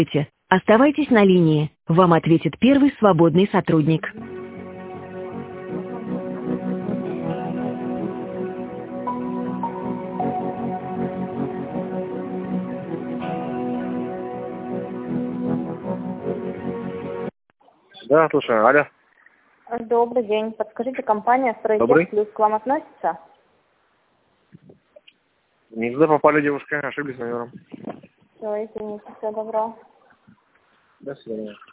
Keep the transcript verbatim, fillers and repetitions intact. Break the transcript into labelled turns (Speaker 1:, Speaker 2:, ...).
Speaker 1: Оставайтесь на линии. Вам ответит первый свободный сотрудник.
Speaker 2: Да, слушаю, алло.
Speaker 3: Добрый день. Подскажите, компания
Speaker 2: Добрый.
Speaker 3: «Стройтех Плюс» к вам относится?
Speaker 2: Не туда попали, девушка, ошиблись номером.
Speaker 3: Все, извините, всего доброго.
Speaker 2: До свидания.